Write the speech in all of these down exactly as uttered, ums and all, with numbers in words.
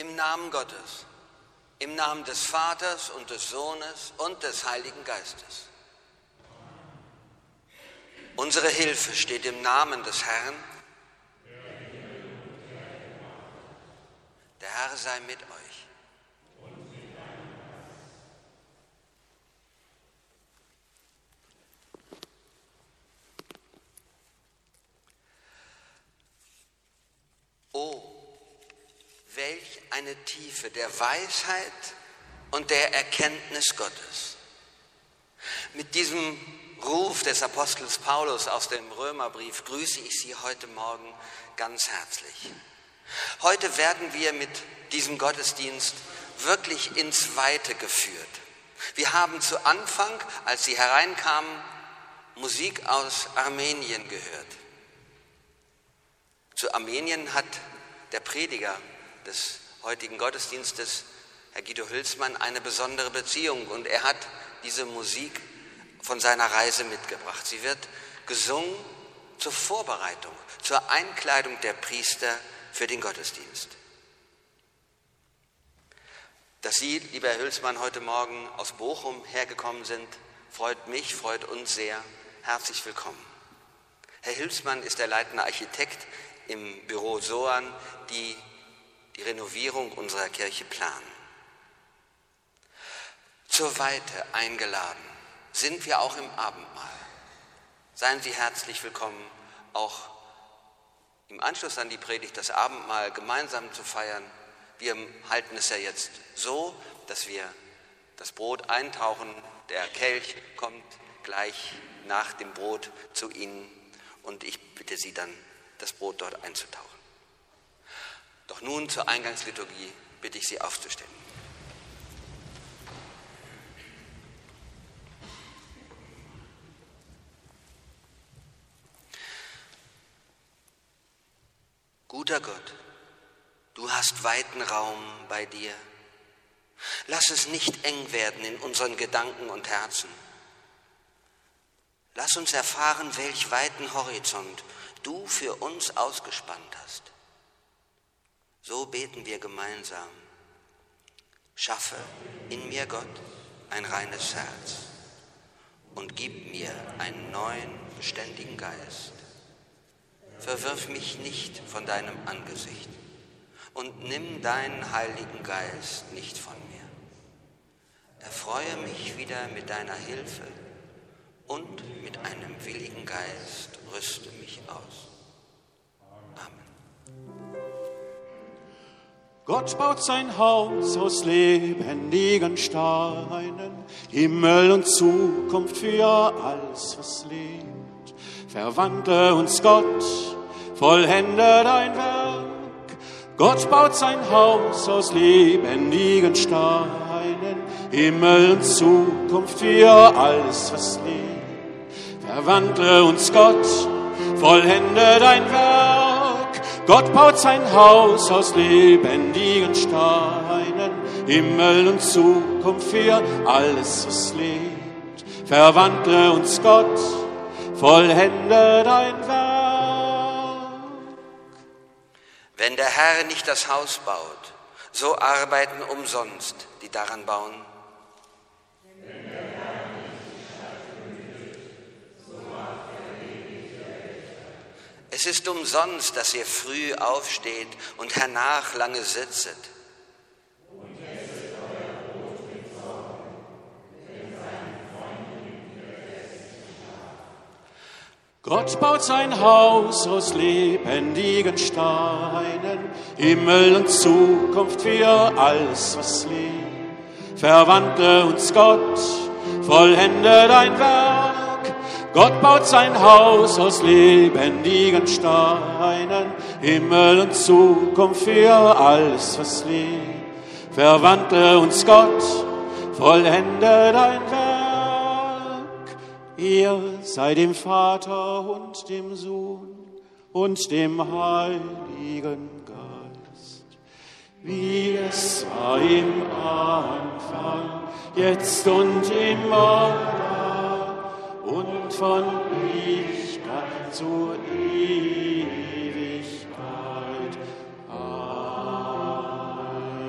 Im Namen Gottes, im Namen des Vaters und des Sohnes und des Heiligen Geistes. Unsere Hilfe steht im Namen des Herrn. Der Herr sei mit euch. Oh, welch eine Tiefe der Weisheit und der Erkenntnis Gottes. Mit diesem Ruf des Apostels Paulus aus dem Römerbrief grüße ich Sie heute Morgen ganz herzlich. Heute werden wir mit diesem Gottesdienst wirklich ins Weite geführt. Wir haben zu Anfang, als Sie hereinkamen, Musik aus Armenien gehört. Zu Armenien hat der Prediger des heutigen Gottesdienstes, Herr Guido Hülsmann, eine besondere Beziehung und er hat diese Musik von seiner Reise mitgebracht. Sie wird gesungen zur Vorbereitung, zur Einkleidung der Priester für den Gottesdienst. Dass Sie, lieber Herr Hülsmann, heute Morgen aus Bochum hergekommen sind, freut mich, freut uns sehr. Herzlich willkommen. Herr Hülsmann ist der leitende Architekt im Büro Soan, die die Renovierung unserer Kirche planen. Zur Weite eingeladen sind wir auch im Abendmahl. Seien Sie herzlich willkommen, auch im Anschluss an die Predigt das Abendmahl gemeinsam zu feiern. Wir halten es ja jetzt so, dass wir das Brot eintauchen, der Kelch kommt gleich nach dem Brot zu Ihnen und ich bitte Sie dann, das Brot dort einzutauchen. Doch nun zur Eingangsliturgie bitte ich Sie aufzustehen. Guter Gott, du hast weiten Raum bei dir. Lass es nicht eng werden in unseren Gedanken und Herzen. Lass uns erfahren, welch weiten Horizont du für uns ausgespannt hast. So beten wir gemeinsam. Schaffe in mir, Gott, ein reines Herz und gib mir einen neuen, beständigen Geist. Verwirf mich nicht von deinem Angesicht und nimm deinen Heiligen Geist nicht von mir. Erfreue mich wieder mit deiner Hilfe und mit einem willigen Geist rüste mich aus. Amen. Gott baut sein Haus aus lebendigen Steinen, Himmel und Zukunft für alles, was lebt. Verwandle uns, Gott, vollende dein Werk. Gott baut sein Haus aus lebendigen Steinen, Himmel und Zukunft für alles, was lebt. Verwandle uns, Gott, vollende dein Werk. Gott baut sein Haus aus lebendigen Steinen, Himmel und Zukunft für alles, was lebt. Verwandle uns, Gott, vollende dein Werk. Wenn der Herr nicht das Haus baut, so arbeiten umsonst, die daran bauen. Es ist umsonst, dass ihr früh aufsteht und hernach lange sitzet. Und esset euer Brot mit Sorgen, denn seinen Freunden wird es nicht schlafen. Gott baut sein Haus aus lebendigen Steinen, Himmel und Zukunft für alles, was lebt. Verwandle uns, Gott, vollende dein Werk. Gott baut sein Haus aus lebendigen Steinen, Himmel und Zukunft für alles, was lebt. Verwandle uns, Gott, vollende dein Werk. Ihr sei dem Vater und dem Sohn und dem Heiligen Geist, wie es war im Anfang, jetzt und immer, und von Ewigkeit zu Ewigkeit. Amen.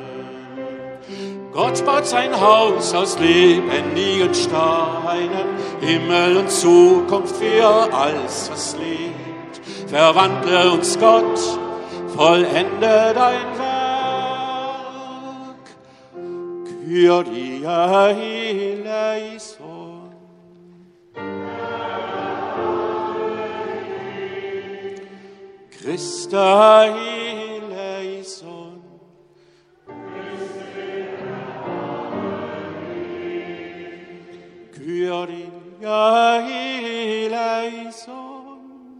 Gott baut sein Haus aus lebendigen Steinen, Himmel und Zukunft für alles, was lebt. Verwandle uns, Gott, vollende dein Werk. Kyrie eleison. Christe eleison. Kyrie eleison.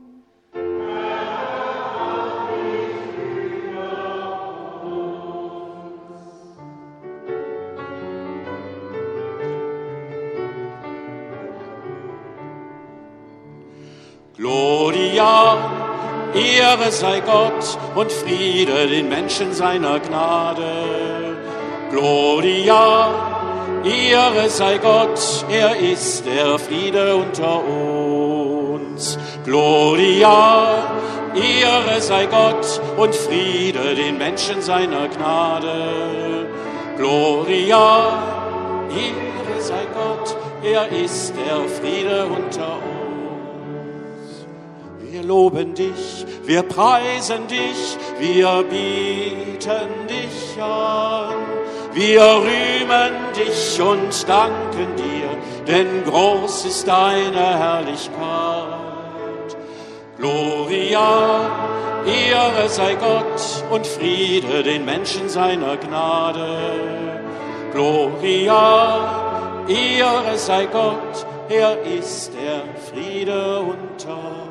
Gloria, Ehre sei Gott und Friede den Menschen seiner Gnade. Gloria, Ehre sei Gott, er ist der Friede unter uns. Gloria, Ehre sei Gott und Friede den Menschen seiner Gnade. Gloria, Ehre sei Gott, er ist der Friede unter uns. Wir loben dich, wir preisen dich, wir bieten dich an. Wir rühmen dich und danken dir, denn groß ist deine Herrlichkeit. Gloria, Ehre sei Gott und Friede den Menschen seiner Gnade. Gloria, Ehre sei Gott, er ist der Friede unter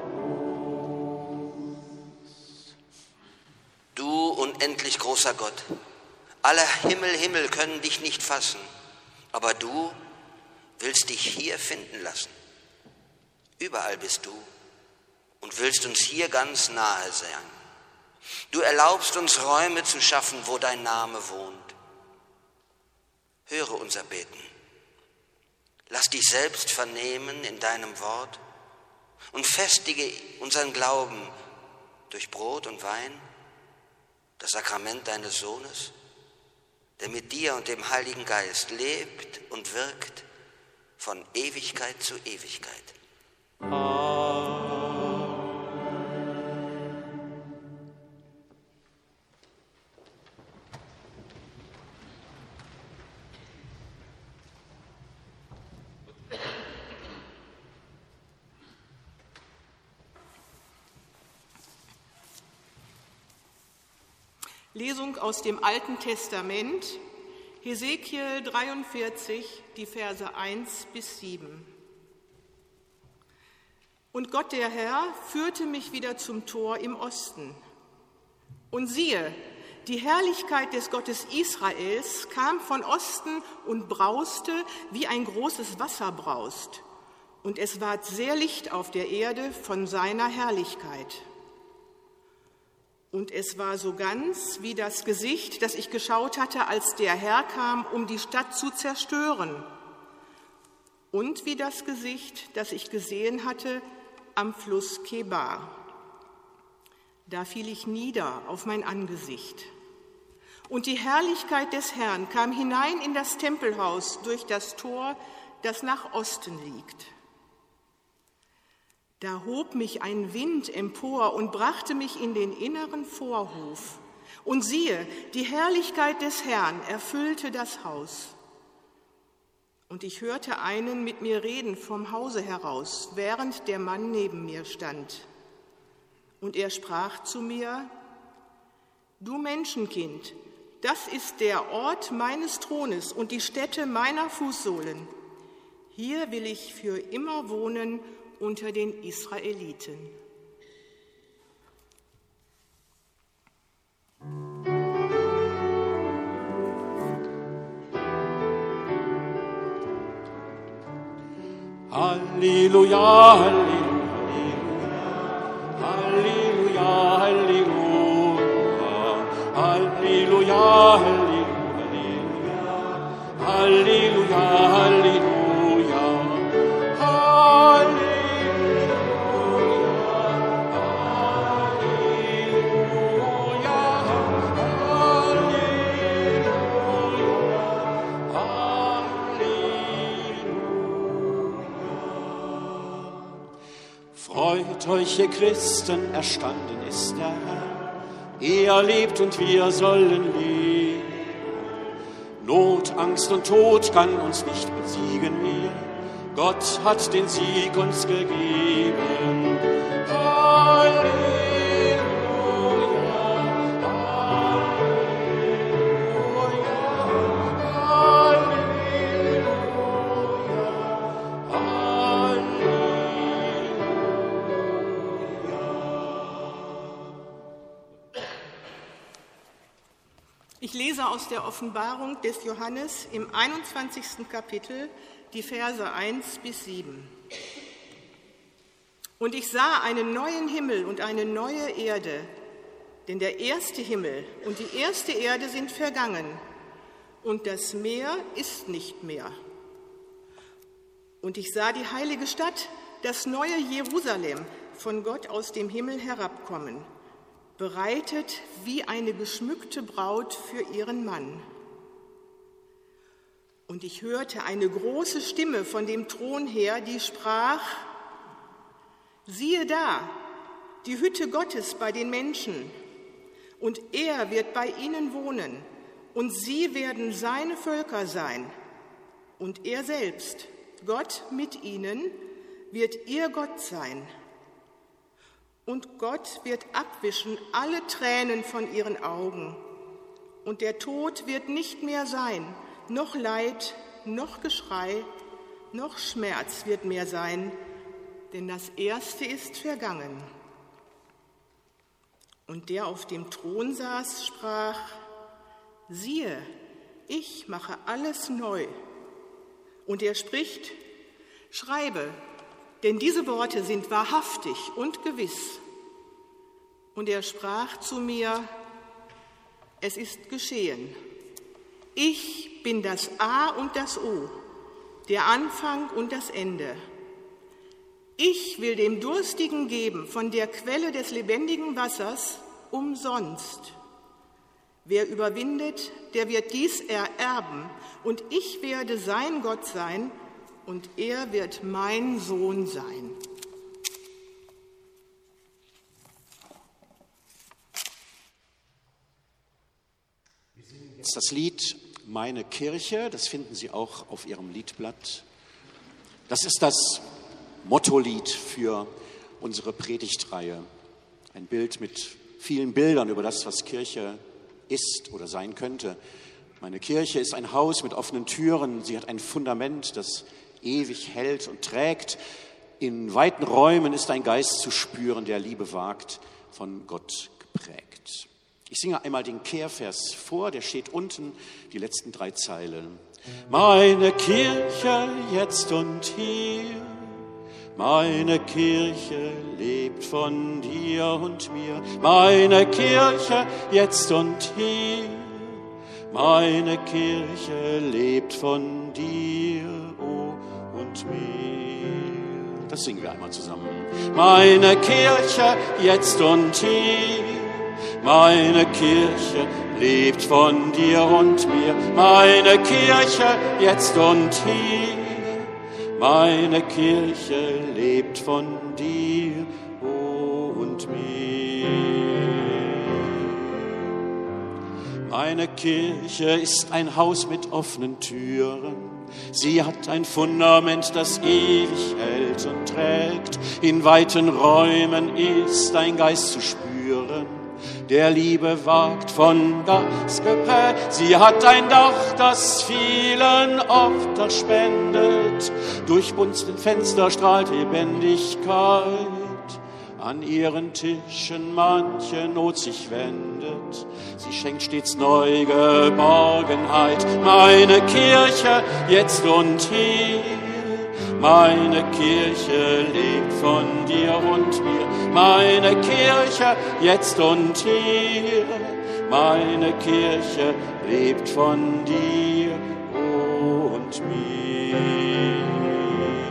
uns. Du unendlich großer Gott, alle Himmel, Himmel können dich nicht fassen, aber du willst dich hier finden lassen. Überall bist du und willst uns hier ganz nahe sein. Du erlaubst uns Räume zu schaffen, wo dein Name wohnt. Höre unser Beten. Lass dich selbst vernehmen in deinem Wort und festige unseren Glauben durch Brot und Wein, das Sakrament deines Sohnes, der mit dir und dem Heiligen Geist lebt und wirkt von Ewigkeit zu Ewigkeit. Amen. Lesung aus dem Alten Testament, Hesekiel dreiundvierzig, die Verse eins bis sieben. Und Gott der Herr führte mich wieder zum Tor im Osten. Und siehe, die Herrlichkeit des Gottes Israels kam von Osten und brauste, wie ein großes Wasser braust. Und es ward sehr Licht auf der Erde von seiner Herrlichkeit. Und es war so ganz wie das Gesicht, das ich geschaut hatte, als der Herr kam, um die Stadt zu zerstören. Und wie das Gesicht, das ich gesehen hatte am Fluss Kebar. Da fiel ich nieder auf mein Angesicht. Und die Herrlichkeit des Herrn kam hinein in das Tempelhaus durch das Tor, das nach Osten liegt. Da hob mich ein Wind empor und brachte mich in den inneren Vorhof. Und siehe, die Herrlichkeit des Herrn erfüllte das Haus. Und ich hörte einen mit mir reden vom Hause heraus, während der Mann neben mir stand. Und er sprach zu mir: Du Menschenkind, das ist der Ort meines Thrones und die Stätte meiner Fußsohlen. Hier will ich für immer wohnen unter den Israeliten. Halleluja, Halleluja, Halleluja, Halleluja, Halleluja, Halleluja, Halleluja, Halleluja. Halleluja, Ehrt euch, ihr Christen, erstanden ist der Herr. Er lebt und wir sollen leben. Not, Angst und Tod kann uns nicht besiegen mehr. Gott hat den Sieg uns gegeben. Halleluja, Ich lese aus der Offenbarung des Johannes im einundzwanzigsten Kapitel die Verse eins bis sieben. Und ich sah einen neuen Himmel und eine neue Erde, denn der erste Himmel und die erste Erde sind vergangen, und das Meer ist nicht mehr. Und ich sah die heilige Stadt, das neue Jerusalem, von Gott aus dem Himmel herabkommen, bereitet wie eine geschmückte Braut für ihren Mann. Und ich hörte eine große Stimme von dem Thron her, die sprach: Siehe da, die Hütte Gottes bei den Menschen, und er wird bei ihnen wohnen, und sie werden seine Völker sein, und er selbst, Gott mit ihnen, wird ihr Gott sein. Und Gott wird abwischen alle Tränen von ihren Augen. Und der Tod wird nicht mehr sein, noch Leid, noch Geschrei, noch Schmerz wird mehr sein, denn das Erste ist vergangen. Und der auf dem Thron saß, sprach: Siehe, ich mache alles neu. Und er spricht: Schreibe, denn diese Worte sind wahrhaftig und gewiss. Und er sprach zu mir: Es ist geschehen. Ich bin das A und das O, der Anfang und das Ende. Ich will dem Durstigen geben von der Quelle des lebendigen Wassers umsonst. Wer überwindet, der wird dies ererben, und ich werde sein Gott sein, und er wird mein Sohn sein. Wir singen jetzt das Lied Meine Kirche, das finden Sie auch auf Ihrem Liedblatt. Das ist das Mottolied für unsere Predigtreihe. Ein Bild mit vielen Bildern über das, was Kirche ist oder sein könnte. Meine Kirche ist ein Haus mit offenen Türen. Sie hat ein Fundament, das ewig hält und trägt. In weiten Räumen ist ein Geist zu spüren, der Liebe wagt, von Gott geprägt. Ich singe einmal den Kehrvers vor, der steht unten, die letzten drei Zeilen. Meine Kirche jetzt und hier, meine Kirche lebt von dir und mir. Meine Kirche jetzt und hier, meine Kirche lebt von dir, oh, und mir. Das singen wir einmal zusammen. Meine Kirche jetzt und hier, meine Kirche lebt von dir und mir. Meine Kirche jetzt und hier, meine Kirche lebt von dir, oh, und mir. Meine Kirche ist ein Haus mit offenen Türen. Sie hat ein Fundament, das ewig hält und trägt. In weiten Räumen ist ein Geist zu spüren, der Liebe wagt, von Geist geprägt. Sie hat ein Dach, das vielen Obdach spendet. Durch bunten Fenster strahlt Lebendigkeit. An ihren Tischen manche Not sich wendet. Sie schenkt stets neu Geborgenheit. Meine Kirche jetzt und hier, meine Kirche lebt von dir und mir. Meine Kirche jetzt und hier, meine Kirche lebt von dir und mir.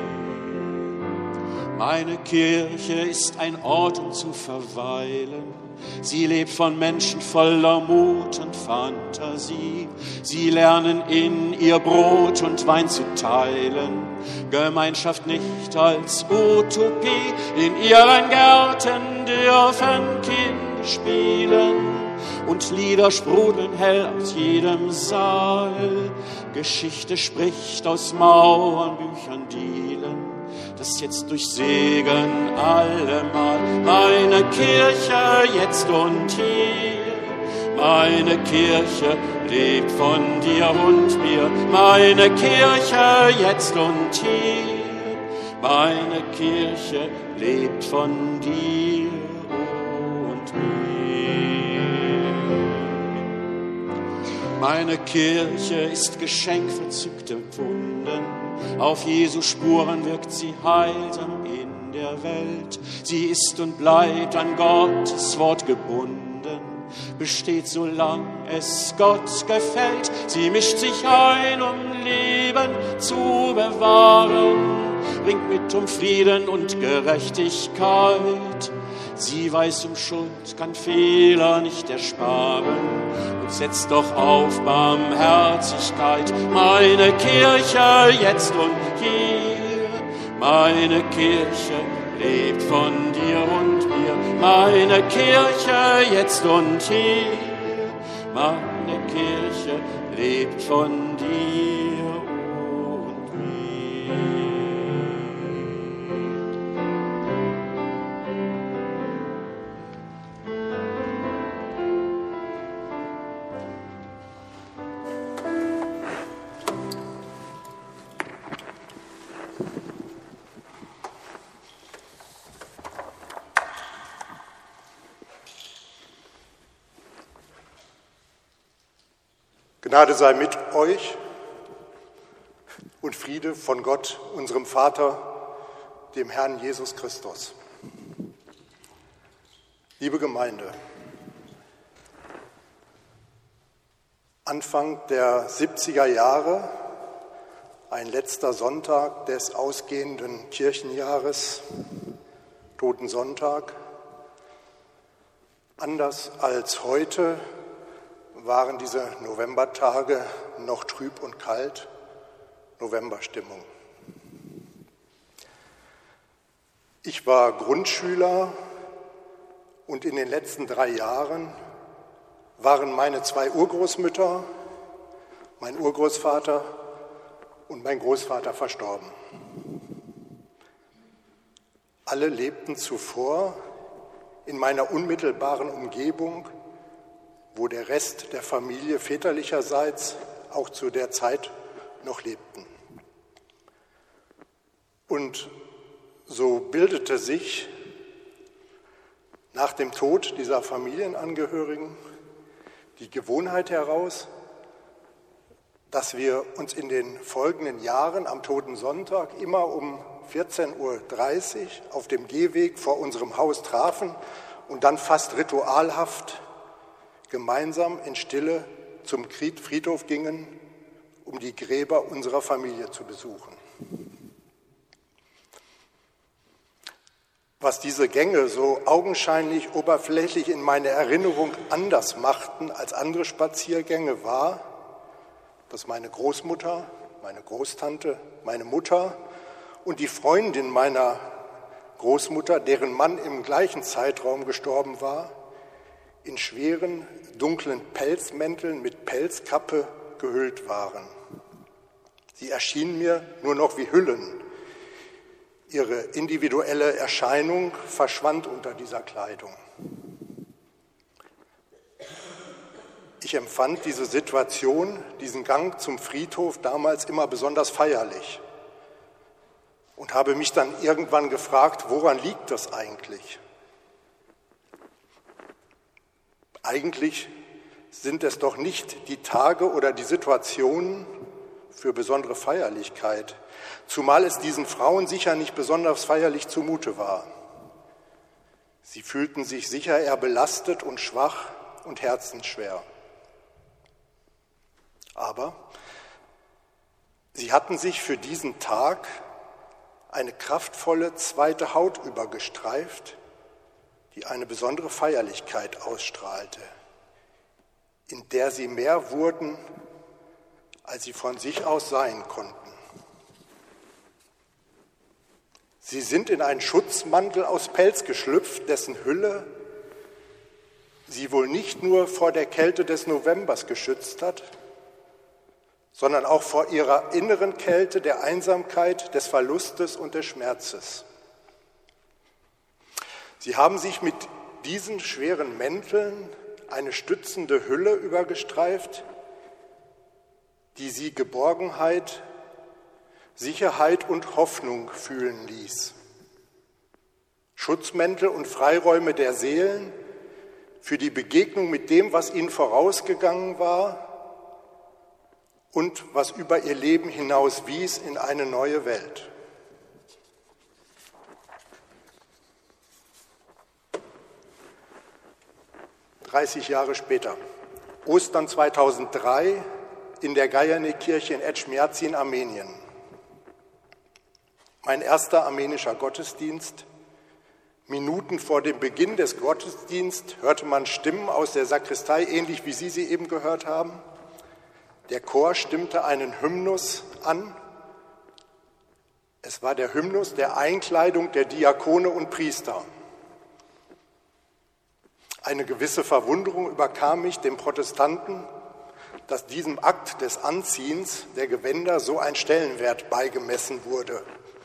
Meine Kirche ist ein Ort, um zu verweilen. Sie lebt von Menschen voller Mut und Fantasie. Sie lernen in ihr Brot und Wein zu teilen. Gemeinschaft nicht als Utopie. In ihren Gärten dürfen Kinder spielen. Und Lieder sprudeln hell aus jedem Saal. Geschichte spricht aus Mauern, Büchern, Dielen. Das jetzt durch Segen allemal. Meine Kirche jetzt und hier. Meine Kirche lebt von dir und mir. Meine Kirche jetzt und hier. Meine Kirche lebt von dir und mir. Meine Kirche ist Geschenk verzückt empfunden. Auf Jesu Spuren wirkt sie heilsam in der Welt. Sie ist und bleibt an Gottes Wort gebunden, besteht, solang es Gott gefällt. Sie mischt sich ein, um Leben zu bewahren, ringt mit um Frieden und Gerechtigkeit. Sie weiß um Schuld, kann Fehler nicht ersparen und setzt doch auf Barmherzigkeit. Meine Kirche jetzt und hier, meine Kirche lebt von dir und mir. Meine Kirche jetzt und hier, meine Kirche lebt von dir und mir. Gnade sei mit euch und Friede von Gott, unserem Vater, dem Herrn Jesus Christus. Liebe Gemeinde, Anfang der siebziger Jahre, ein letzter Sonntag des ausgehenden Kirchenjahres, Totensonntag. Anders als heute waren diese Novembertage noch trüb und kalt, Novemberstimmung. Ich war Grundschüler und in den letzten drei Jahren waren meine zwei Urgroßmütter, mein Urgroßvater und mein Großvater verstorben. Alle lebten zuvor in meiner unmittelbaren Umgebung, wo der Rest der Familie väterlicherseits auch zu der Zeit noch lebten. Und so bildete sich nach dem Tod dieser Familienangehörigen die Gewohnheit heraus, dass wir uns in den folgenden Jahren am Totensonntag immer um vierzehn Uhr dreißig auf dem Gehweg vor unserem Haus trafen und dann fast ritualhaft gemeinsam in Stille zum Friedhof gingen, um die Gräber unserer Familie zu besuchen. Was diese Gänge so augenscheinlich oberflächlich in meiner Erinnerung anders machten als andere Spaziergänge war, dass meine Großmutter, meine Großtante, meine Mutter und die Freundin meiner Großmutter, deren Mann im gleichen Zeitraum gestorben war, in schweren, dunklen Pelzmänteln mit Pelzkappe gehüllt waren. Sie erschienen mir nur noch wie Hüllen. Ihre individuelle Erscheinung verschwand unter dieser Kleidung. Ich empfand diese Situation, diesen Gang zum Friedhof damals immer besonders feierlich und habe mich dann irgendwann gefragt, woran liegt das eigentlich? Eigentlich sind es doch nicht die Tage oder die Situationen für besondere Feierlichkeit, zumal es diesen Frauen sicher nicht besonders feierlich zumute war. Sie fühlten sich sicher eher belastet und schwach und herzensschwer. Aber sie hatten sich für diesen Tag eine kraftvolle zweite Haut übergestreift, die eine besondere Feierlichkeit ausstrahlte, in der sie mehr wurden, als sie von sich aus sein konnten. Sie sind in einen Schutzmantel aus Pelz geschlüpft, dessen Hülle sie wohl nicht nur vor der Kälte des Novembers geschützt hat, sondern auch vor ihrer inneren Kälte der Einsamkeit, des Verlustes und des Schmerzes. Sie haben sich mit diesen schweren Mänteln eine stützende Hülle übergestreift, die sie Geborgenheit, Sicherheit und Hoffnung fühlen ließ. Schutzmäntel und Freiräume der Seelen für die Begegnung mit dem, was ihnen vorausgegangen war und was über ihr Leben hinaus wies in eine neue Welt. dreißig Jahre später, Ostern zweitausenddrei, in der Gajernik-Kirche in Etchmiadzin, Armenien. Mein erster armenischer Gottesdienst. Minuten vor dem Beginn des Gottesdienstes hörte man Stimmen aus der Sakristei, ähnlich wie Sie sie eben gehört haben. Der Chor stimmte einen Hymnus an. Es war der Hymnus der Einkleidung der Diakone und Priester. Eine gewisse Verwunderung überkam mich, dem Protestanten, dass diesem Akt des Anziehens der Gewänder so ein Stellenwert beigemessen wurde.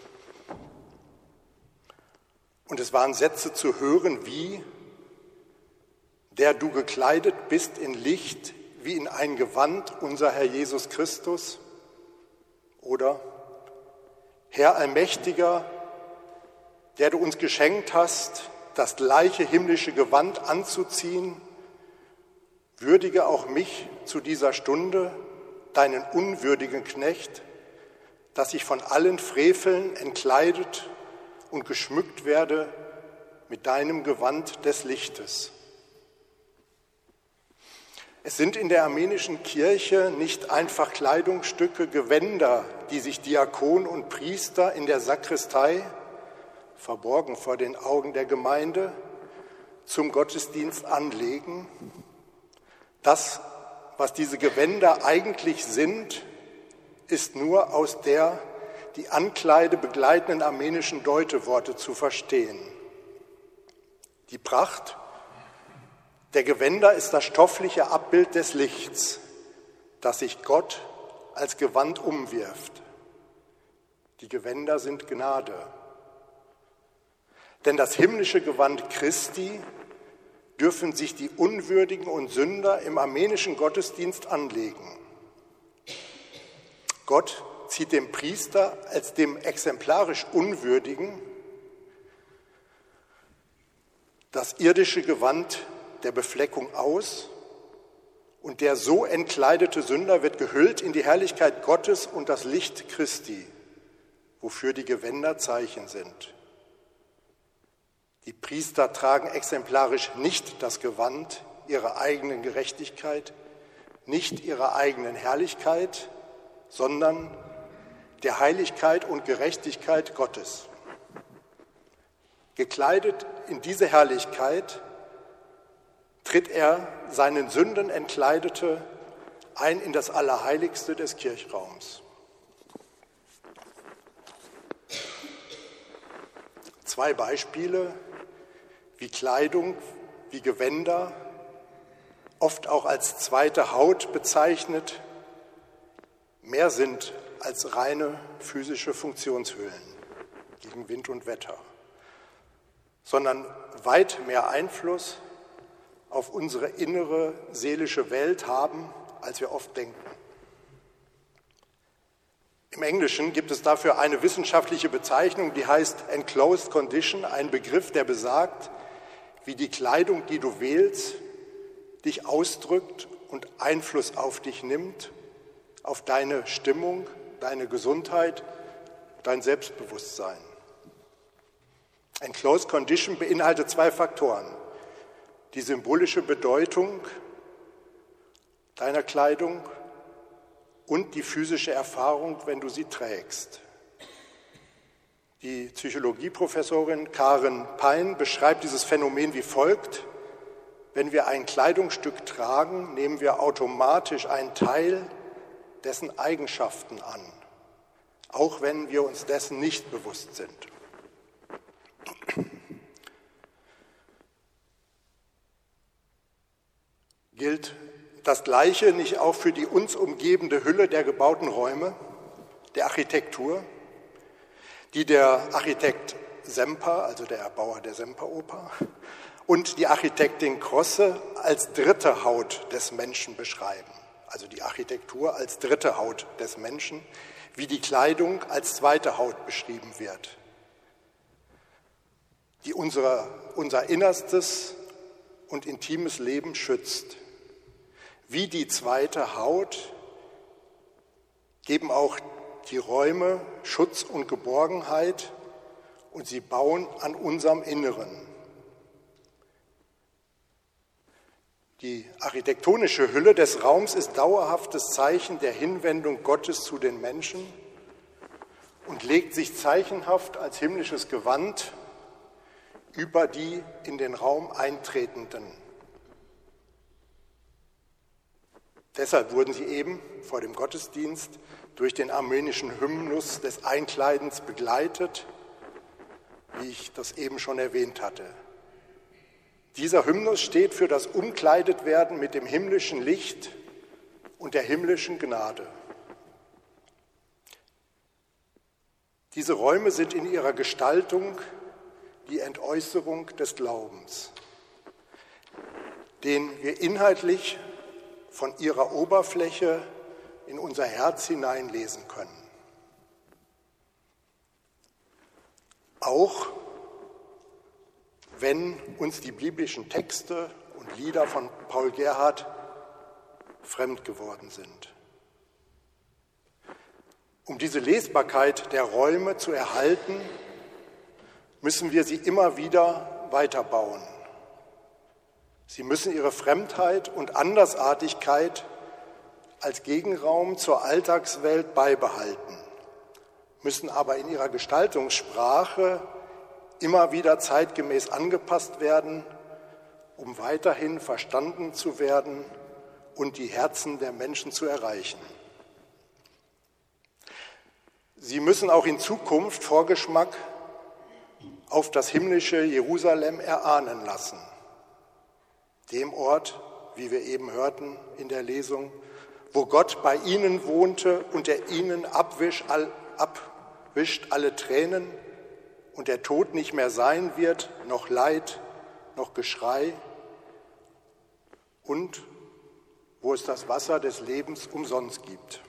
Und es waren Sätze zu hören wie: Der du gekleidet bist in Licht, wie in ein Gewand, unser Herr Jesus Christus. Oder: Herr Allmächtiger, der du uns geschenkt hast, das gleiche himmlische Gewand anzuziehen, würdige auch mich zu dieser Stunde, deinen unwürdigen Knecht, dass ich von allen Freveln entkleidet und geschmückt werde mit deinem Gewand des Lichtes. Es sind in der armenischen Kirche nicht einfach Kleidungsstücke, Gewänder, die sich Diakon und Priester in der Sakristei, verborgen vor den Augen der Gemeinde, zum Gottesdienst anlegen. Das, was diese Gewänder eigentlich sind, ist nur aus der die Ankleide begleitenden armenischen Deuteworte zu verstehen. Die Pracht der Gewänder ist das stoffliche Abbild des Lichts, das sich Gott als Gewand umwirft. Die Gewänder sind Gnade. Denn das himmlische Gewand Christi dürfen sich die Unwürdigen und Sünder im armenischen Gottesdienst anlegen. Gott zieht dem Priester als dem exemplarisch Unwürdigen das irdische Gewand der Befleckung aus und der so entkleidete Sünder wird gehüllt in die Herrlichkeit Gottes und das Licht Christi, wofür die Gewänder Zeichen sind. Die Priester tragen exemplarisch nicht das Gewand ihrer eigenen Gerechtigkeit, nicht ihrer eigenen Herrlichkeit, sondern der Heiligkeit und Gerechtigkeit Gottes. Gekleidet in diese Herrlichkeit tritt er, seinen Sünden entkleidete, ein in das Allerheiligste des Kirchraums. Zwei Beispiele, wie Kleidung, wie Gewänder, oft auch als zweite Haut bezeichnet, mehr sind als reine physische Funktionshüllen gegen Wind und Wetter, sondern weit mehr Einfluss auf unsere innere seelische Welt haben, als wir oft denken. Im Englischen gibt es dafür eine wissenschaftliche Bezeichnung, die heißt Enclosed Condition, ein Begriff, der besagt, wie die Kleidung, die du wählst, dich ausdrückt und Einfluss auf dich nimmt, auf deine Stimmung, deine Gesundheit, dein Selbstbewusstsein. Enclosed Condition beinhaltet zwei Faktoren: die symbolische Bedeutung deiner Kleidung und die physische Erfahrung, wenn du sie trägst. Die Psychologieprofessorin Karen Pein beschreibt dieses Phänomen wie folgt: Wenn wir ein Kleidungsstück tragen, nehmen wir automatisch einen Teil dessen Eigenschaften an, auch wenn wir uns dessen nicht bewusst sind. Gilt das Gleiche nicht auch für die uns umgebende Hülle der gebauten Räume, der Architektur, die der Architekt Semper, also der Erbauer der Semperoper, und die Architektin Crosse als dritte Haut des Menschen beschreiben? Also die Architektur als dritte Haut des Menschen, wie die Kleidung als zweite Haut beschrieben wird, die unsere, unser innerstes und intimes Leben schützt. Wie die zweite Haut geben auch die Räume Schutz und Geborgenheit und sie bauen an unserem Inneren. Die architektonische Hülle des Raums ist dauerhaftes Zeichen der Hinwendung Gottes zu den Menschen und legt sich zeichenhaft als himmlisches Gewand über die in den Raum Eintretenden. Deshalb wurden sie eben vor dem Gottesdienst durch den armenischen Hymnus des Einkleidens begleitet, wie ich das eben schon erwähnt hatte. Dieser Hymnus steht für das Umkleidetwerden mit dem himmlischen Licht und der himmlischen Gnade. Diese Räume sind in ihrer Gestaltung die Entäußerung des Glaubens, den wir inhaltlich von ihrer Oberfläche in unser Herz hineinlesen können. Auch wenn uns die biblischen Texte und Lieder von Paul Gerhardt fremd geworden sind. Um diese Lesbarkeit der Räume zu erhalten, müssen wir sie immer wieder weiterbauen. Sie müssen ihre Fremdheit und Andersartigkeit als Gegenraum zur Alltagswelt beibehalten, müssen aber in ihrer Gestaltungssprache immer wieder zeitgemäß angepasst werden, um weiterhin verstanden zu werden und die Herzen der Menschen zu erreichen. Sie müssen auch in Zukunft Vorgeschmack auf das himmlische Jerusalem erahnen lassen. Dem Ort, wie wir eben hörten in der Lesung, wo Gott bei ihnen wohnte und er ihnen abwisch, all, abwischt alle Tränen und der Tod nicht mehr sein wird, noch Leid, noch Geschrei und wo es das Wasser des Lebens umsonst gibt.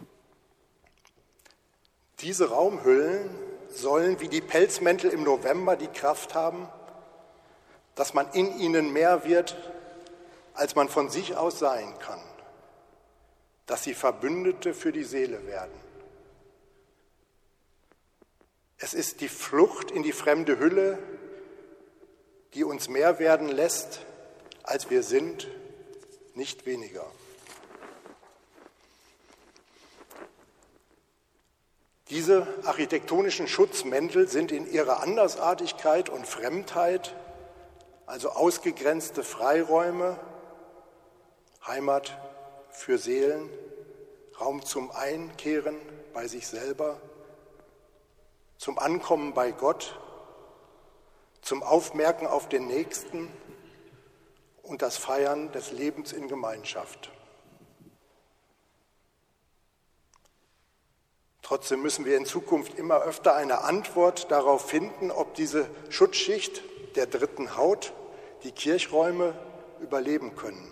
Diese Raumhüllen sollen wie die Pelzmäntel im November die Kraft haben, dass man in ihnen mehr wird, als man von sich aus sein kann, dass sie Verbündete für die Seele werden. Es ist die Flucht in die fremde Hülle, die uns mehr werden lässt, als wir sind, nicht weniger. Diese architektonischen Schutzmäntel sind in ihrer Andersartigkeit und Fremdheit, also ausgegrenzte Freiräume, Heimat für Seelen, Raum zum Einkehren bei sich selber, zum Ankommen bei Gott, zum Aufmerken auf den Nächsten und das Feiern des Lebens in Gemeinschaft. Trotzdem müssen wir in Zukunft immer öfter eine Antwort darauf finden, ob diese Schutzschicht der dritten Haut die Kirchräume überleben können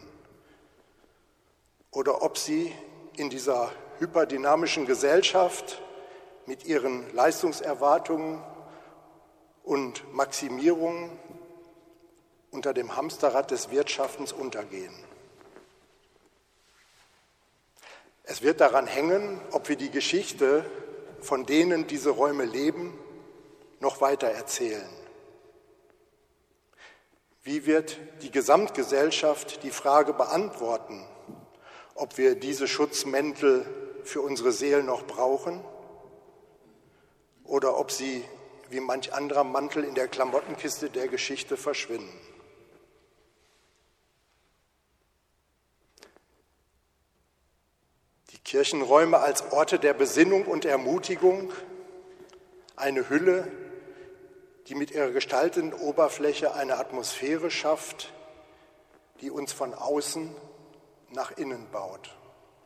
oder ob sie in dieser hyperdynamischen Gesellschaft mit ihren Leistungserwartungen und Maximierungen unter dem Hamsterrad des Wirtschaftens untergehen. Es wird daran hängen, ob wir die Geschichte, von denen diese Räume leben, noch weiter erzählen. Wie wird die Gesamtgesellschaft die Frage beantworten, ob wir diese Schutzmäntel für unsere Seelen noch brauchen oder ob sie wie manch anderer Mantel in der Klamottenkiste der Geschichte verschwinden. Die Kirchenräume als Orte der Besinnung und Ermutigung, eine Hülle, die mit ihrer gestaltenden Oberfläche eine Atmosphäre schafft, die uns von außen nach innen baut.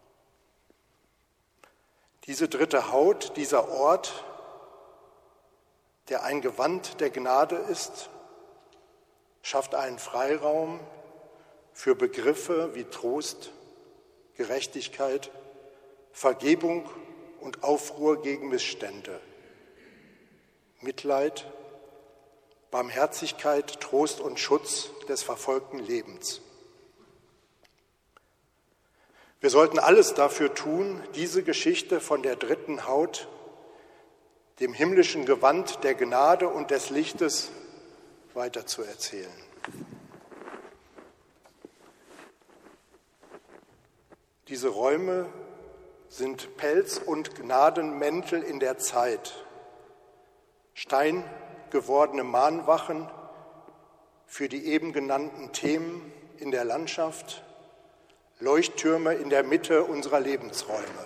Diese dritte Haut, dieser Ort, der ein Gewand der Gnade ist, schafft einen Freiraum für Begriffe wie Trost, Gerechtigkeit, Vergebung und Aufruhr gegen Missstände, Mitleid, Barmherzigkeit, Trost und Schutz des verfolgten Lebens. Wir sollten alles dafür tun, diese Geschichte von der dritten Haut, dem himmlischen Gewand der Gnade und des Lichtes, weiterzuerzählen. Diese Räume sind Pelz- und Gnadenmäntel in der Zeit, steingewordene Mahnwachen für die eben genannten Themen in der Landschaft, Leuchttürme in der Mitte unserer Lebensräume.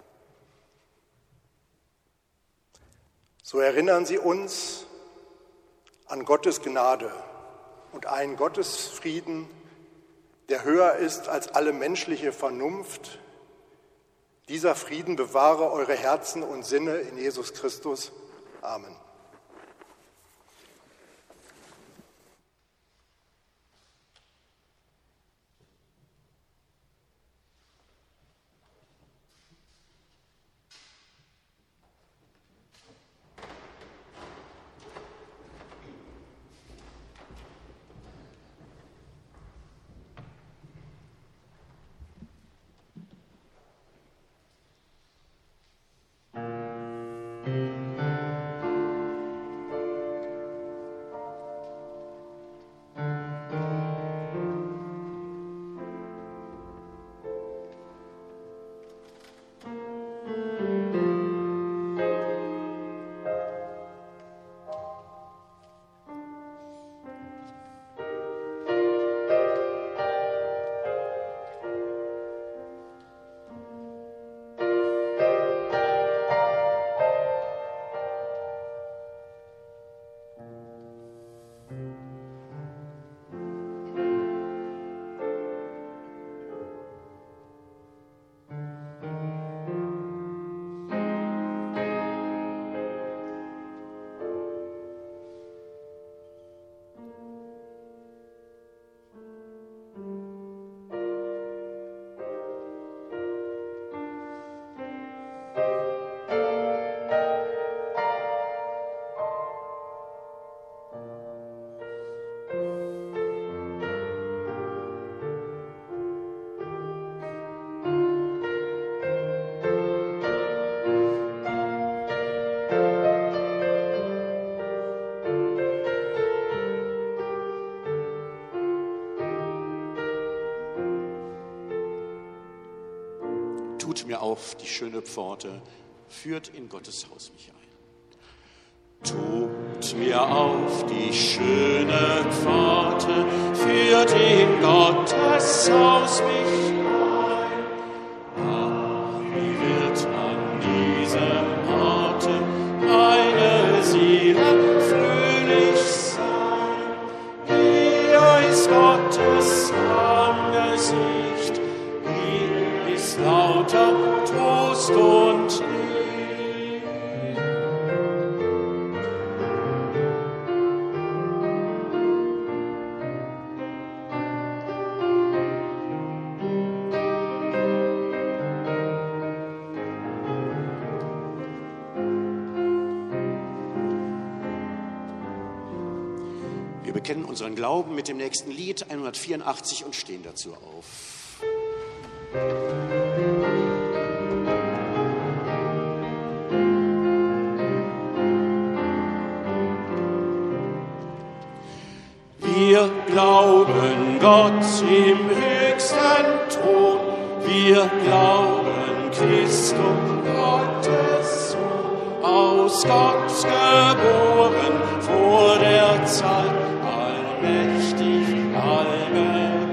So erinnern sie uns an Gottes Gnade und einen Gottesfrieden, der höher ist als alle menschliche Vernunft. Dieser Frieden bewahre eure Herzen und Sinne in Jesus Christus. Amen. Tut mir auf die schöne Pforte, führt in Gottes Haus mich ein. Tut mir auf die schöne Pforte, führt in Gottes Haus mich ein. Ach, wie wird an diesem Orte meine Seele fröhlich sein. Hier ist Gottes Angesicht, hier ist lauter Trost und Liebe. Wir bekennen unseren Glauben mit dem nächsten Lied hundertvierundachtzig und stehen dazu auf. Wir glauben Gott im höchsten Thron, wir glauben Christum Gottes Sohn, aus aus Gott geboren, vor der Zeit, allmächtig, allgemein.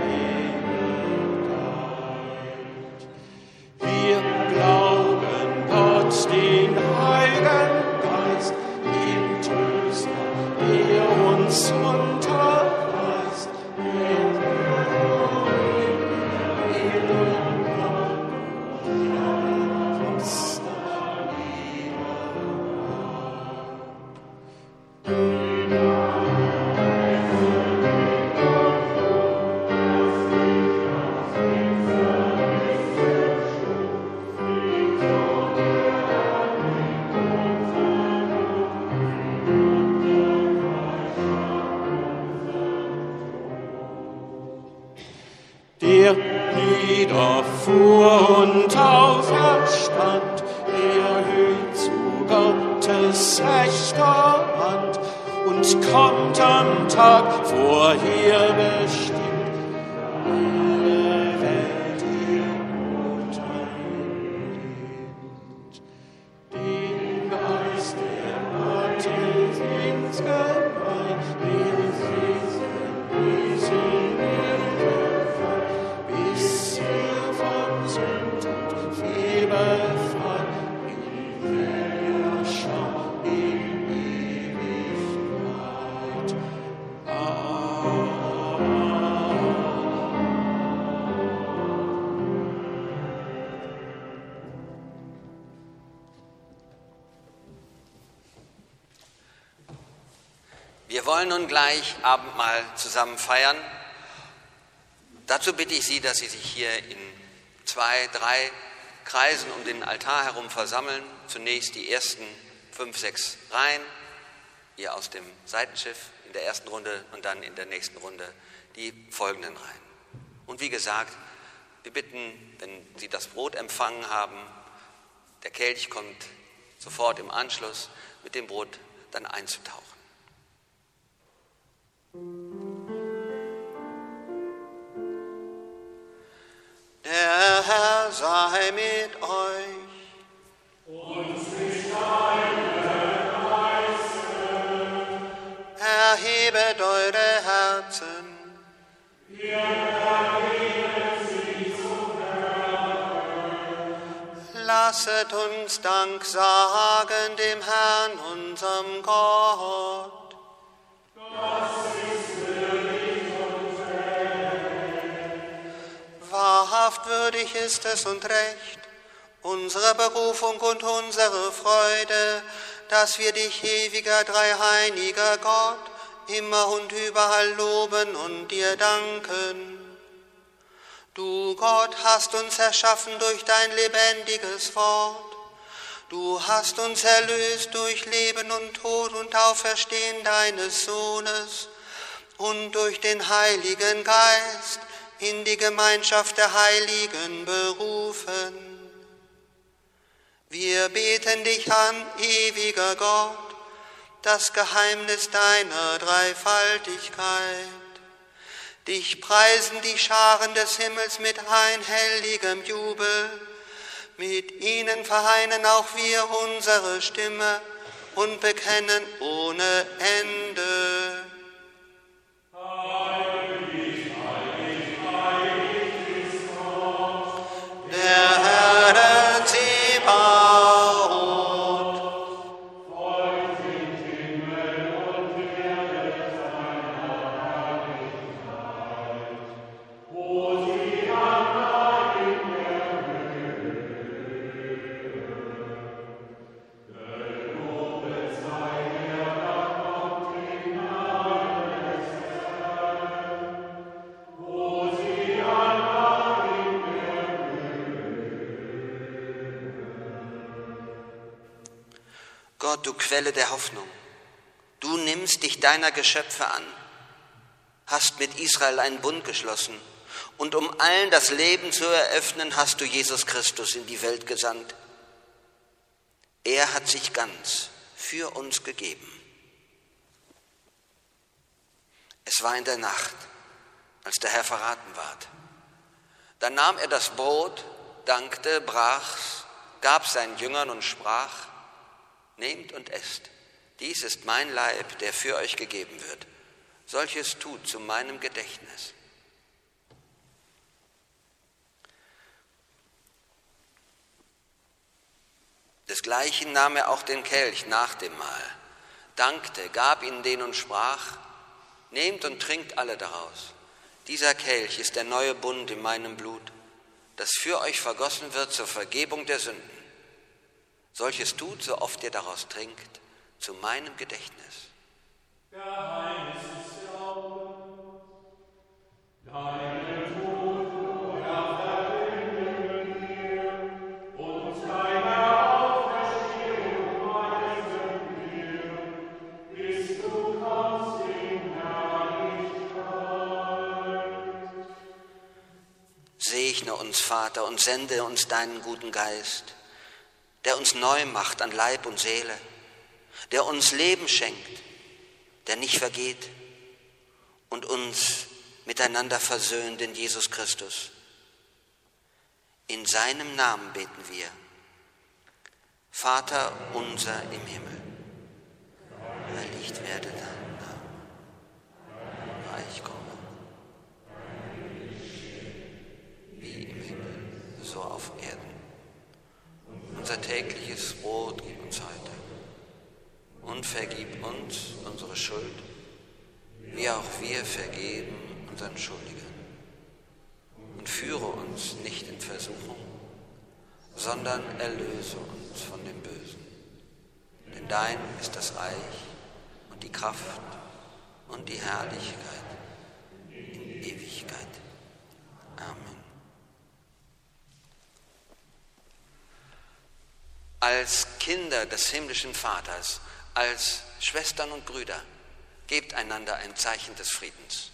Wir glauben Gott, den Heiligen Geist, den Tröster, der uns unterweist. Der niederfuhr und auferstand, erhöht zu Gottes rechter Hand und kommt am Tag vorherbestimmt, alle Welt ihr urteilt. Den Geist der Gottes ins Gemein, der Segen, die sie befreit, in Herrscher, in Ewigkeit. Amen. Wir wollen nun gleich Abendmahl zusammen feiern. Dazu bitte ich Sie, dass Sie sich hier in zwei, drei Kreisen um den Altar herum versammeln. Zunächst die ersten fünf, sechs Reihen, ihr aus dem Seitenschiff in der ersten Runde und dann in der nächsten Runde die folgenden Reihen. Und wie gesagt, wir bitten, wenn Sie das Brot empfangen haben, der Kelch kommt sofort im Anschluss, mit dem Brot dann einzutauchen. Der Herr sei mit euch. Und mit deinem Geiste. Erhebet eure Herzen. Wir erheben sie zum Herrn. Lasset uns Dank sagen dem Herrn, unserem Gott. Das ist würdig und recht. Wahrhaft würdig ist es und recht, unsere Berufung und unsere Freude, dass wir dich, ewiger, dreieiniger Gott, immer und überall loben und dir danken. Du, Gott, hast uns erschaffen durch dein lebendiges Wort. Du hast uns erlöst durch Leben und Tod und Auferstehen deines Sohnes und durch den Heiligen Geist in die Gemeinschaft der Heiligen berufen. Wir beten dich an, ewiger Gott, das Geheimnis deiner Dreifaltigkeit. Dich preisen die Scharen des Himmels mit einhelligem Jubel. Mit ihnen vereinen auch wir unsere Stimme und bekennen ohne Ende. Heilig, heilig, heilig ist Gott, Der Herr der Zebaoth. voll sind Himmel und Erde seiner Herrlichkeit. Hosianna in der Höhe. Gelobet sei der, da kommt in Namen des Herrn. Hosianna in der Gott, du Quelle der Hoffnung, du nimmst dich deiner Geschöpfe an, hast mit Israel einen Bund geschlossen und um allen das Leben zu eröffnen, hast du Jesus Christus in die Welt gesandt. Er hat sich ganz für uns gegeben. Es war in der Nacht, als der Herr verraten ward. Dann nahm er das Brot, dankte, brach's, gab seinen Jüngern und sprach: nehmt und esst. Dies ist mein Leib, der für euch gegeben wird. Solches tut zu meinem Gedächtnis. Desgleichen nahm er auch den Kelch nach dem Mahl, dankte, gab ihnen den und sprach: Nehmt und trinkt alle daraus. Dieser Kelch ist der neue Bund in meinem Blut, das für euch vergossen wird zur Vergebung der Sünden. Solches tut, so oft ihr daraus trinkt, zu meinem Gedächtnis. Geheimnis des Glaubens, deinen Tod, o Herr, verkünden wir, und deine Auferstehung preisen wir, bis du kommst in Herrlichkeit. Segne uns, Vater, und sende uns deinen guten Geist, der uns neu macht an Leib und Seele, der uns Leben schenkt, der nicht vergeht und uns miteinander versöhnt in Jesus Christus. In seinem Namen beten wir. Vater unser im Himmel, heiligt werde dein Name, Reich komme, wie im Himmel, so auf Erden. Unser tägliches Brot gib uns heute und vergib uns unsere Schuld, wie auch wir vergeben unseren Schuldigern. Und führe uns nicht in Versuchung, sondern erlöse uns von dem Bösen. Denn dein ist das Reich und die Kraft und die Herrlichkeit in Ewigkeit. Amen. Als Kinder des himmlischen Vaters, als Schwestern und Brüder, gebt einander ein Zeichen des Friedens.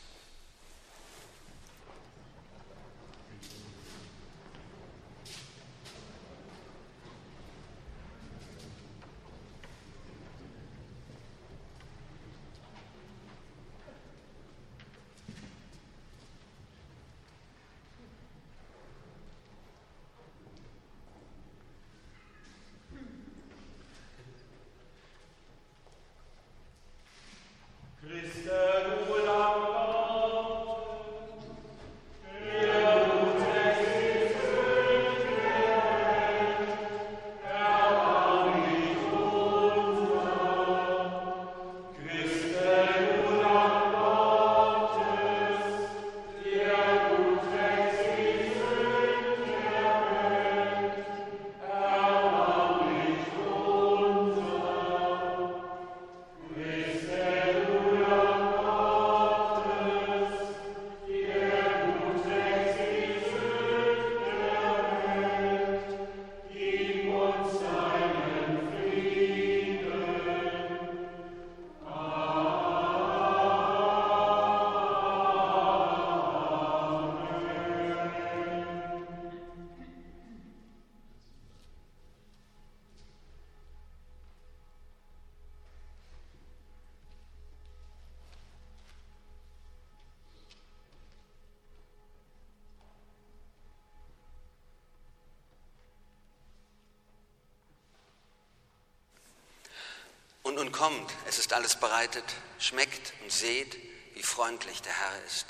Und nun kommt, es ist alles bereitet, schmeckt und seht, wie freundlich der Herr ist.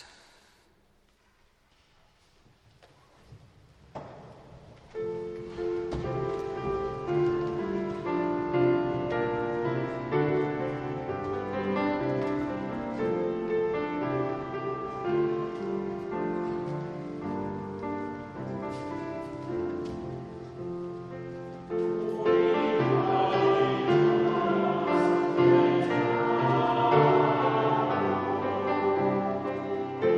Amen.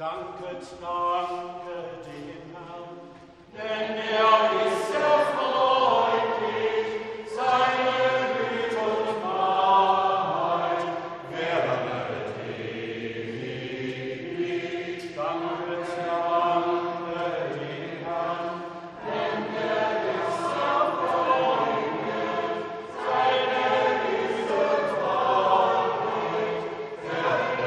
Danket, danke dem Herrn, denn er ist sehr freundlich, seine Güte und Wahrheit werden ewig. Danket, danke dem Herrn, denn er ist sehr freundlich, seine Güte und Wahrheit werden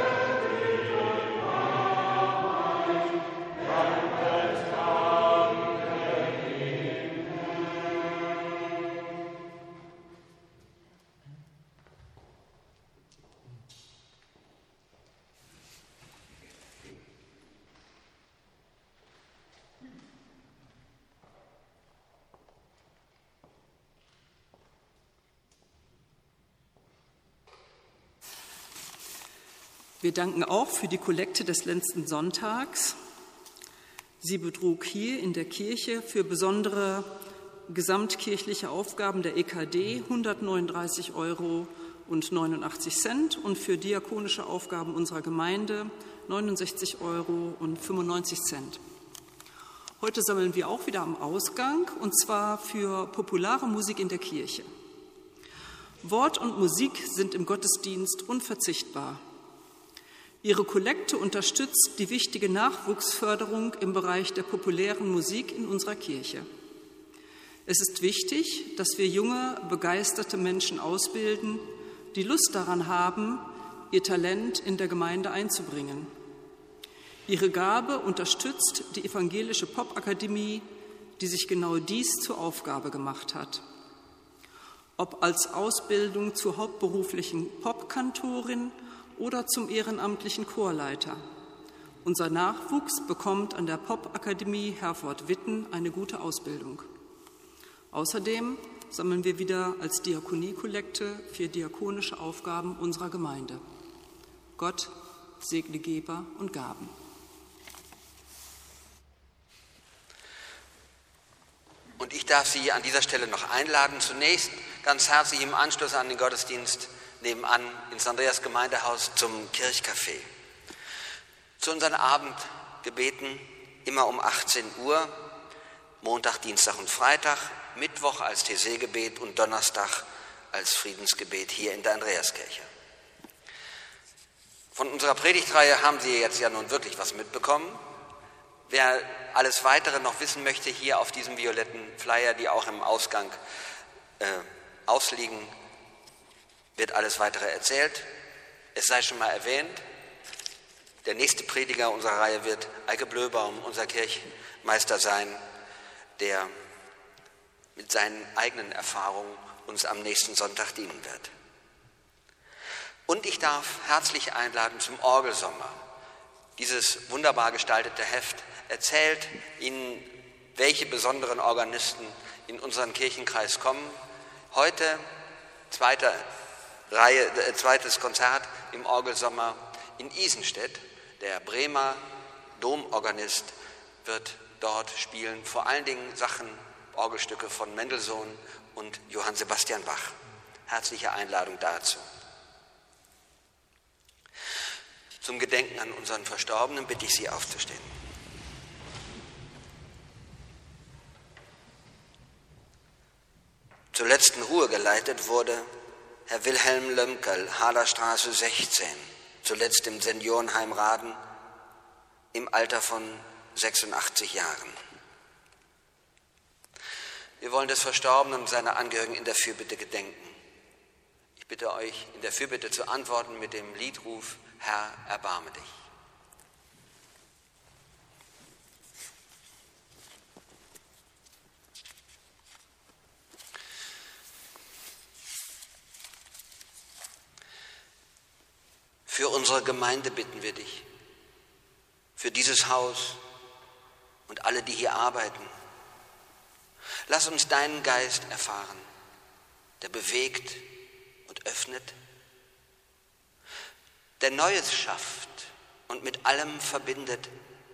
Wir danken auch für die Kollekte des letzten Sonntags. Sie betrug hier in der Kirche für besondere gesamtkirchliche Aufgaben der E K D hundertneununddreißig Euro und neunundachtzig Cent und für diakonische Aufgaben unserer Gemeinde neunundsechzig Euro und fünfundneunzig Cent. Heute sammeln wir auch wieder am Ausgang, und zwar für populare Musik in der Kirche. Wort und Musik sind im Gottesdienst unverzichtbar. Ihre Kollekte unterstützt die wichtige Nachwuchsförderung im Bereich der populären Musik in unserer Kirche. Es ist wichtig, dass wir junge, begeisterte Menschen ausbilden, die Lust daran haben, ihr Talent in der Gemeinde einzubringen. Ihre Gabe unterstützt die Evangelische Popakademie, die sich genau dies zur Aufgabe gemacht hat. Ob als Ausbildung zur hauptberuflichen Popkantorin oder zum ehrenamtlichen Chorleiter. Unser Nachwuchs bekommt an der Popakademie Herford-Witten eine gute Ausbildung. Außerdem sammeln wir wieder als Diakoniekollekte für diakonische Aufgaben unserer Gemeinde. Gott segne Geber und Gaben. Und ich darf Sie an dieser Stelle noch einladen, zunächst ganz herzlich im Anschluss an den Gottesdienst nebenan ins Andreas Gemeindehaus zum Kirchcafé. Zu unseren Abendgebeten immer um achtzehn Uhr, Montag, Dienstag und Freitag, Mittwoch als T C-Gebet und Donnerstag als Friedensgebet hier in der Andreaskirche. Von unserer Predigtreihe haben Sie jetzt ja nun wirklich was mitbekommen. Wer alles Weitere noch wissen möchte, hier auf diesem violetten Flyer, die auch im Ausgang äh, ausliegen, wird alles Weitere erzählt. Es sei schon mal erwähnt, der nächste Prediger unserer Reihe wird Eike Blöbaum, unser Kirchmeister sein, der mit seinen eigenen Erfahrungen uns am nächsten Sonntag dienen wird. Und ich darf herzlich einladen zum Orgelsommer. Dieses wunderbar gestaltete Heft erzählt Ihnen, welche besonderen Organisten in unseren Kirchenkreis kommen. Heute zweite Reihe, äh, zweites Konzert im Orgelsommer in Isenstedt. Der Bremer Domorganist wird dort spielen, vor allen Dingen Sachen, Orgelstücke von Mendelssohn und Johann Sebastian Bach. Herzliche Einladung dazu. Zum Gedenken an unseren Verstorbenen bitte ich Sie aufzustehen. Zur letzten Ruhe geleitet wurde Herr Wilhelm Lömkel, Haderstraße sechzehn, zuletzt im Seniorenheim Raden, im Alter von sechsundachtzig Jahren. Wir wollen des Verstorbenen und seiner Angehörigen in der Fürbitte gedenken. Ich bitte euch, in der Fürbitte zu antworten mit dem Liedruf Herr, erbarme dich. Für unsere Gemeinde bitten wir dich, für dieses Haus und alle, die hier arbeiten. Lass uns deinen Geist erfahren, der bewegt und öffnet, der Neues schafft und mit allem verbindet,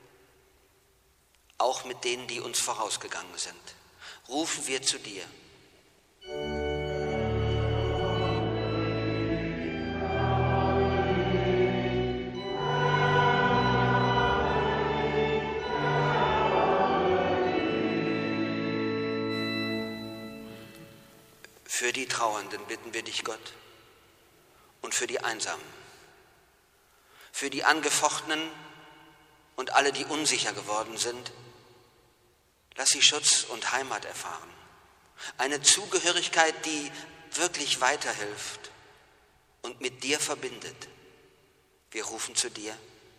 auch mit denen, die uns vorausgegangen sind. Rufen wir zu dir. Für die Trauernden bitten wir dich, Gott, und für die Einsamen, für die Angefochtenen und alle, die unsicher geworden sind. Lass sie Schutz und Heimat erfahren. Eine Zugehörigkeit, die wirklich weiterhilft und mit dir verbindet. Wir rufen zu dir.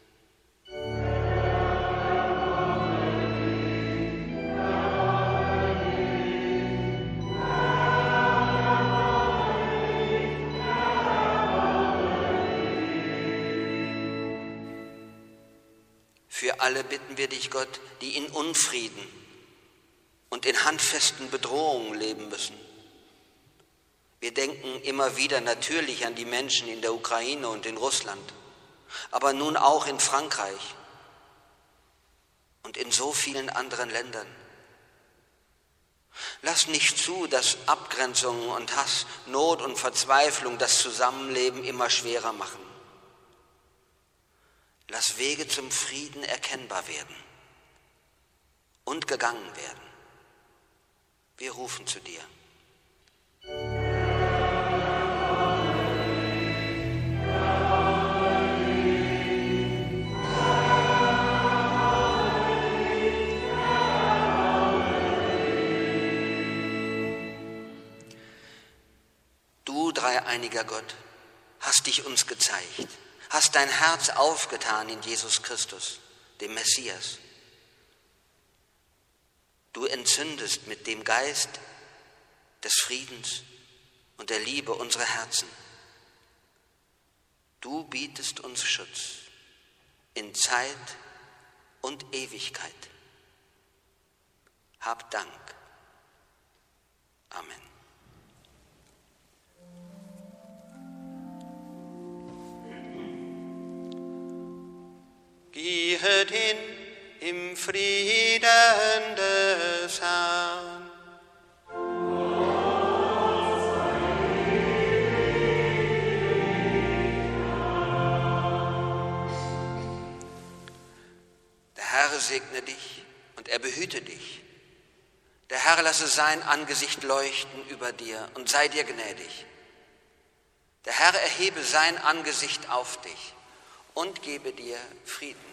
Für alle bitten wir dich, Gott, die in Unfrieden und in handfesten Bedrohungen leben müssen. Wir denken immer wieder natürlich an die Menschen in der Ukraine und in Russland, aber nun auch in Frankreich und in so vielen anderen Ländern. Lass nicht zu, dass Abgrenzungen und Hass, Not und Verzweiflung das Zusammenleben immer schwerer machen. Lass Wege zum Frieden erkennbar werden und gegangen werden. Wir rufen zu dir. Du, dreieiniger Gott, hast dich uns gezeigt. Hast dein Herz aufgetan in Jesus Christus, dem Messias. Du entzündest mit dem Geist des Friedens und der Liebe unsere Herzen. Du bietest uns Schutz in Zeit und Ewigkeit. Hab Dank. Amen. Gehet hin im Frieden des Herrn. Der Herr segne dich und er behüte dich. Der Herr lasse sein Angesicht leuchten über dir und sei dir gnädig. Der Herr erhebe sein Angesicht auf dich und gebe dir Frieden.